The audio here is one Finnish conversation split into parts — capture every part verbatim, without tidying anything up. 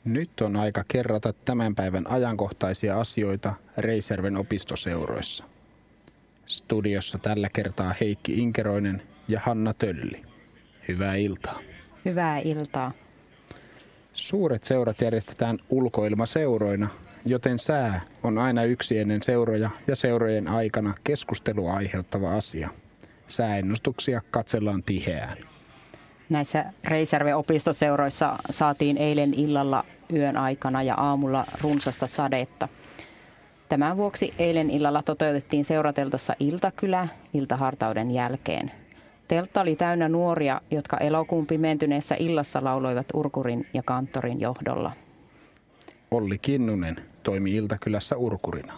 Nyt on aika kerrata tämän päivän ajankohtaisia asioita Reisjärven opistoseuroissa. Studiossa tällä kertaa Heikki Inkeroinen ja Hanna Tölli. Hyvää iltaa. Hyvää iltaa. Suuret seurat järjestetään ulkoilmaseuroina, joten sää on aina yksi ennen seuroja ja seurojen aikana keskustelua aiheuttava asia. Sääennustuksia katsellaan tiheään. Näissä Reisjärven opistoseuroissa saatiin eilen illalla yön aikana ja aamulla runsasta sadetta. Tämän vuoksi eilen illalla toteutettiin seurateltassa iltakylä iltahartauden jälkeen. Teltta oli täynnä nuoria, jotka elokuun pimentyneessä illassa lauloivat urkurin ja kanttorin johdolla. Olli Kinnunen toimi iltakylässä urkurina.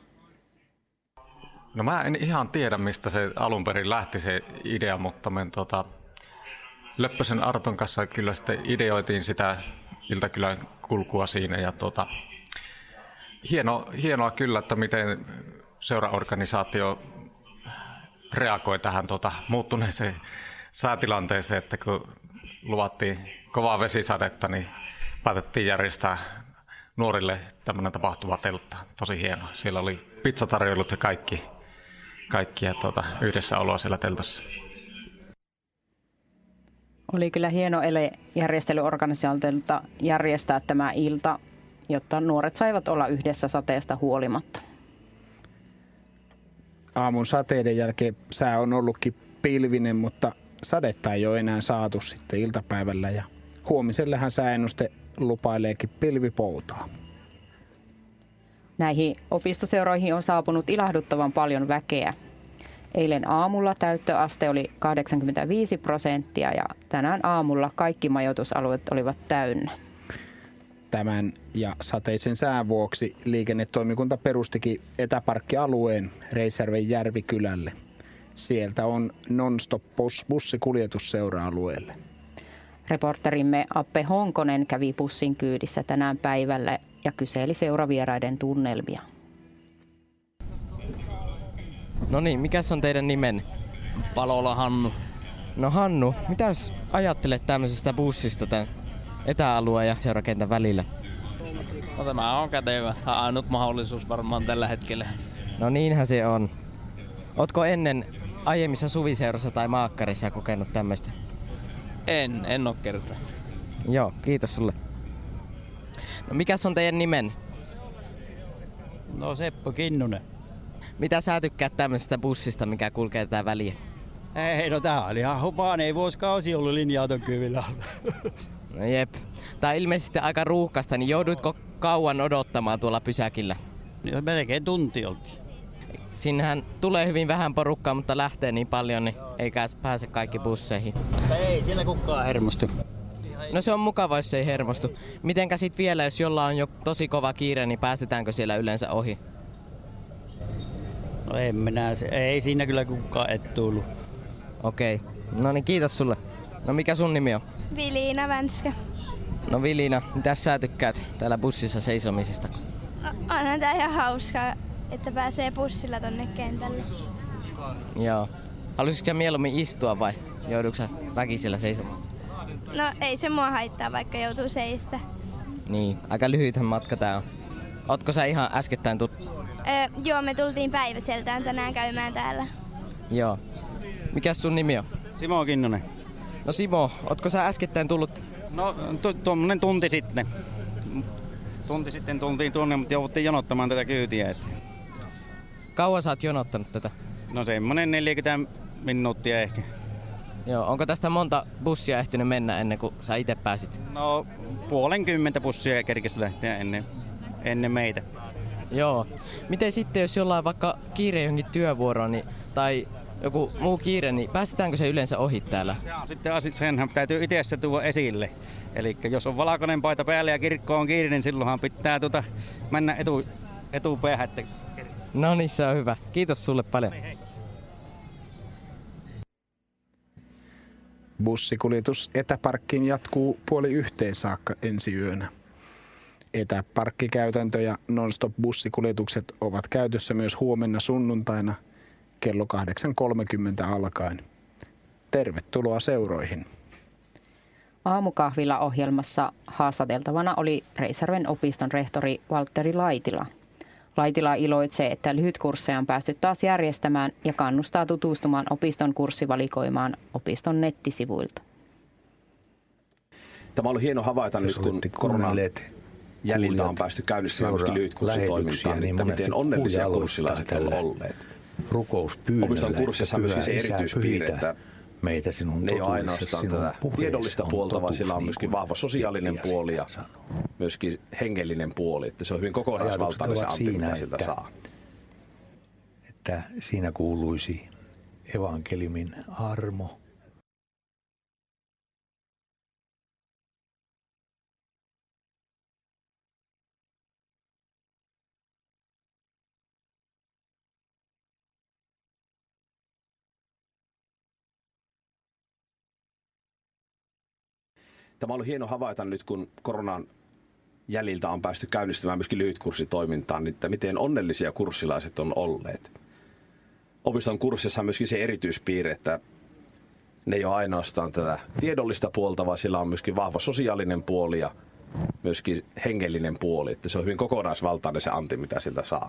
No mä en ihan tiedä, mistä se alun perin lähti se idea, mutta me tuota, Löppösen Arton kanssa kyllä sitten ideoitiin sitä iltakylän kulkua siinä. Ja tuota, hieno, hienoa kyllä, että miten seuraorganisaatio reagoi tähän tuota, muuttuneeseen säätilanteeseen, että kun luvattiin kovaa vesisadetta, niin päätettiin järjestää nuorille tämmöinen tapahtuma teltta. Tosi hienoa. Siellä oli pizzatarjoilut ja kaikki, kaikki ja tuota, yhdessä oloa siellä teltassa. Oli kyllä hieno ele järjestelyorganisaatiolta järjestää tämä ilta, jotta nuoret saivat olla yhdessä sateesta huolimatta. Aamun sateiden jälkeen sää on ollutkin pilvinen, mutta sadetta ei ole enää saatu sitten iltapäivällä. Ja huomisellähän sääennuste lupaileekin pilvipoutaa. Näihin opistoseuroihin on saapunut ilahduttavan paljon väkeä. Eilen aamulla täyttöaste oli kahdeksankymmentäviisi prosenttia ja tänään aamulla kaikki majoitusalueet olivat täynnä. Tämän ja sateisen sään vuoksi liikennetoimikunta perustikin etäparkkialueen Reisjärven Järvikylälle. Sieltä on non-stop bussikuljetus seura-alueelle. Reporterimme Appe Honkonen kävi bussin kyydissä tänään päivällä ja kyseli seuravieraiden tunnelmia. No niin, mikäs on teidän nimen? Palola Hannu. No Hannu, mitäs ajattelet tämmöisestä bussista tämän etäalueen ja seurakentän välillä? No tämä on kätevä. Ainut mahdollisuus varmaan tällä hetkellä. No niinhän se on. Ootko ennen aiemmissa suviseurassa tai maakkarissa kokenut tämmöistä? En, en oo kertaa. Joo, kiitos sulle. No mikäs on teidän nimen? No Seppo Kinnunen. Mitä sä tykkäät tämmöisestä bussista, mikä kulkee tätä väliä? Ei, no tää oli ihan hupaan, ei vuosikausi ollut linja-auton kyvillä. No jep. Tää on ilmeisesti aika ruuhkasta, niin joudutko kauan odottamaan tuolla pysäkillä? No, melkein tunti oltiin. Sinnehän tulee hyvin vähän porukkaa, mutta lähtee niin paljon, niin ei pääse kaikki busseihin. Mutta ei siellä kukaan hermostu. No se on mukava, jos ei hermostu. Mitenkä sit vielä, jos jollain on jo tosi kova kiire, niin päästetäänkö siellä yleensä ohi? No en minä, se, ei siinä kyllä kukaan et tullut. Okei, no niin kiitos sulle. No mikä sun nimi on? Viliina Vänskä. No Viliina, mitä sä tykkäät täällä bussissa seisomisesta? No, onhan tää ihan hauskaa, että pääsee bussilla tonne kentälle. Joo. Haluaisitko mieluummin istua vai joudutko sä väkisellä seisomaan? No ei se mua haittaa, vaikka joutuu seistä. Niin, aika lyhythän matka tää on. Ootko sä ihan äskettäin tullut? Öö, joo, me tultiin päiväseltään tänään käymään täällä. Joo. Mikäs sun nimi on? Simo Kinnunen. No Simo, ootko sä äskettäin tullut? No tu- tuommoinen tunti sitten. Tunti sitten tultiin tuonne, mutta jouduttiin jonottamaan tätä kyytiä. Et. Kauan sä oot jonottanut tätä? No semmonen neljäkymmentä minuuttia ehkä. Joo, onko tästä monta bussia ehtinyt mennä ennen kuin sä itse pääsit? No puolen kymmentä bussia kerkesi lähteä ennen, ennen meitä. Joo. Miten sitten, jos jollain vaikka kiire johonkin työvuoroon niin, tai joku muu kiire, niin päästetäänkö se yleensä ohi täällä? Se on sitten asia, senhän täytyy itse tuoda esille. Eli jos on valkoinen paita päällä ja kirkko on kiire, niin silloinhan pitää tuota mennä etu, etupäähän. No niin, se on hyvä. Kiitos sulle paljon. Hei, hei. Bussikuljetus etäparkkiin jatkuu puoli yhteen saakka ensi yönä. Etäparkkikäytäntö ja non-stop bussikuljetukset ovat käytössä myös huomenna sunnuntaina kello kahdeksan kolmekymmentä alkaen. Tervetuloa seuroihin. Aamukahvilla ohjelmassa haastateltavana oli Reisjärven opiston rehtori Valtteri Laitila. Laitila iloitsee, että lyhytkursseja on päästy taas järjestämään ja kannustaa tutustumaan opiston kurssivalikoimaan opiston nettisivuilta. Tämä on ollut hieno havaita nyt, kun koronan jäljiltä on päästy käynnistämään myöskin lyhytkurssitoimintaan, niin että miten onnellisia kurssilaiset on olleet. Opiston kurssissa on myöskin se erityispiirre, että meitä sinun ne ei ole ainoastaan tätä tiedollista puolta, vaan sillä on myöskin vahva sosiaalinen puoli ja myöskin hengellinen puoli. Että se on hyvin kokonaisvaltainen se anti, mitä siltä saa. Että siinä kuuluisi evankeliumin armo. Tämä on ollut hieno havaita nyt, kun koronan jäljiltä on päästy käynnistämään myöskin lyhytkurssitoimintaan, niin että miten onnellisia kurssilaiset on olleet. Opiston kurssissa on myöskin se erityispiirre, että ne ei ole ainoastaan tätä tiedollista puolta, vaan sillä on myöskin vahva sosiaalinen puoli ja myöskin hengellinen puoli. Että se on hyvin kokonaisvaltainen se anti, mitä siltä saa.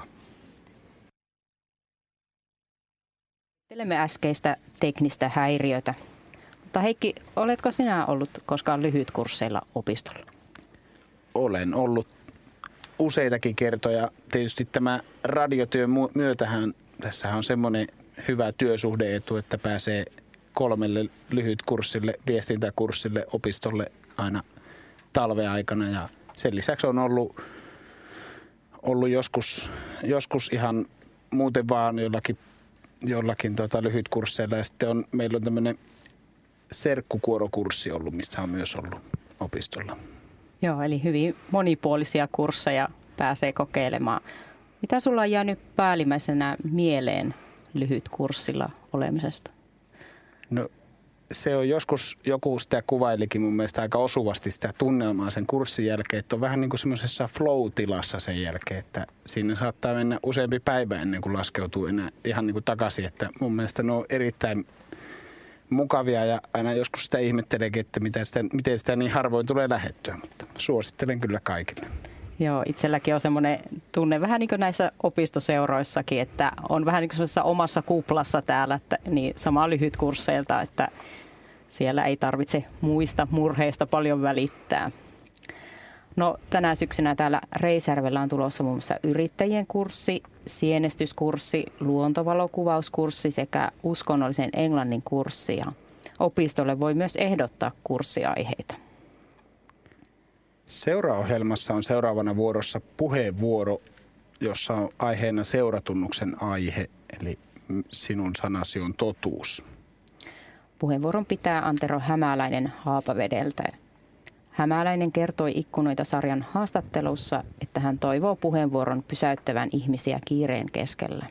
Käsittelemme äskeistä teknistä häiriötä. Mutta Heikki, oletko sinä ollut koskaan lyhytkursseilla opistolla? Olen ollut useitakin kertoja. Tietysti tämä radiotyön myötähän, tässä on semmoinen hyvä työsuhdeetu, että pääsee kolmelle lyhytkurssille, viestintäkurssille, opistolle aina talveaikana. Ja sen lisäksi on ollut, ollut joskus, joskus ihan muuten vaan jollakin, jollakin tota lyhytkursseilla. Ja sitten on, meillä on tämmöinen serkkukuorokurssi ollut, missä on myös ollut opistolla. Joo, eli hyvin monipuolisia kursseja pääsee kokeilemaan. Mitä sulla on jäänyt päällimmäisenä mieleen lyhytkurssilla olemisesta? No se on joskus, joku sitä kuvailikin mun mielestä aika osuvasti sitä tunnelmaa sen kurssin jälkeen, että on vähän niin kuin semmoisessa flow-tilassa sen jälkeen, että siinä saattaa mennä useampi päivä ennen kuin laskeutuu enää ihan niin kuin takaisin, että mun mielestä ne on erittäin mukavia ja aina joskus sitä ihmetteleekin, että miten sitä, miten sitä niin harvoin tulee lähettyä, mutta suosittelen kyllä kaikille. Joo, itselläkin on semmoinen tunne vähän niin kuin näissä opistoseuroissakin, että on vähän niin kuin semmoisessa omassa kuplassa täällä, että niin sama lyhytkursseilta, että siellä ei tarvitse muista murheista paljon välittää. No tänä syksynä täällä Reisjärvellä on tulossa muun muassa yrittäjien kurssi, sienestyskurssi, luontovalokuvauskurssi sekä uskonnollisen englannin kurssi. Ja opistolle voi myös ehdottaa kurssiaiheita. Seuraohjelmassa on seuraavana vuorossa puheenvuoro, jossa on aiheena seuratunnuksen aihe, eli sinun sanasi on totuus. Puheenvuoron pitää Antero Hämäläinen Haapavedeltä. Hämäläinen kertoi Ikkunoita -sarjan haastattelussa, että hän toivoo puheenvuoron pysäyttävän ihmisiä kiireen keskellä.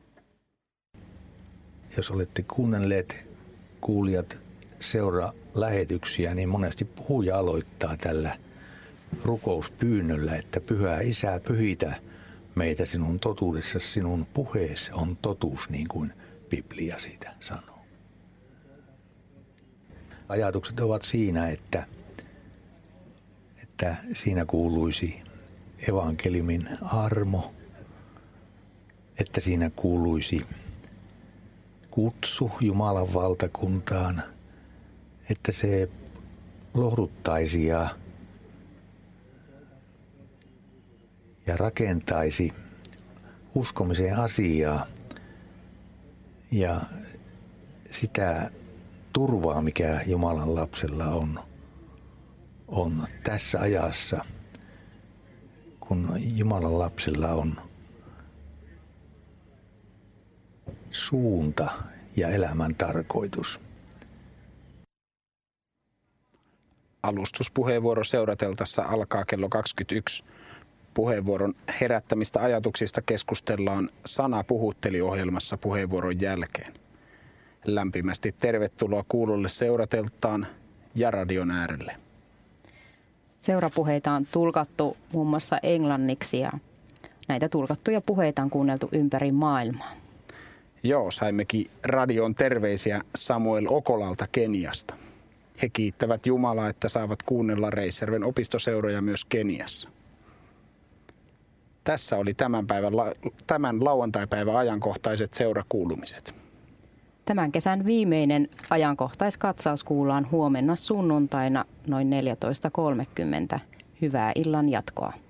Jos olette kuunnelleet kuulijat seura-lähetyksiä, niin monesti puhuja aloittaa tällä rukouspyynnöllä, että Pyhä Isä, pyhitä meitä sinun totuudessa, sinun puheessa on totuus, niin kuin Biblia siitä sanoo. Ajatukset ovat siinä, että että siinä kuuluisi evankeliumin armo, että siinä kuuluisi kutsu Jumalan valtakuntaan, että se lohduttaisi ja, ja rakentaisi uskomisen asiaa ja sitä turvaa, mikä Jumalan lapsella on. on tässä ajassa, kun Jumalan lapsilla on suunta ja elämän tarkoitus. Alustuspuheenvuoro seurateltassa alkaa kello kaksikymmentäyksi. Puheenvuoron herättämistä ajatuksista keskustellaan Sana puhutteli -ohjelmassa puheenvuoron jälkeen. Lämpimästi tervetuloa kuulolle seurateltaan ja radion äärelle. Seurapuheita on tulkattu muun muassa englanniksi ja näitä tulkattuja puheita on kuunneltu ympäri maailmaa. Joo, saimmekin radion terveisiä Samuel Okolalta Keniasta. He kiittävät Jumalaa, että saavat kuunnella Reisjärven opistoseuroja myös Keniassa. Tässä oli tämän, päivän, tämän lauantaipäivän ajankohtaiset seurakuulumiset. Tämän kesän viimeinen ajankohtaiskatsaus kuullaan huomenna sunnuntaina noin neljätoista kolmekymmentä. Hyvää illan jatkoa.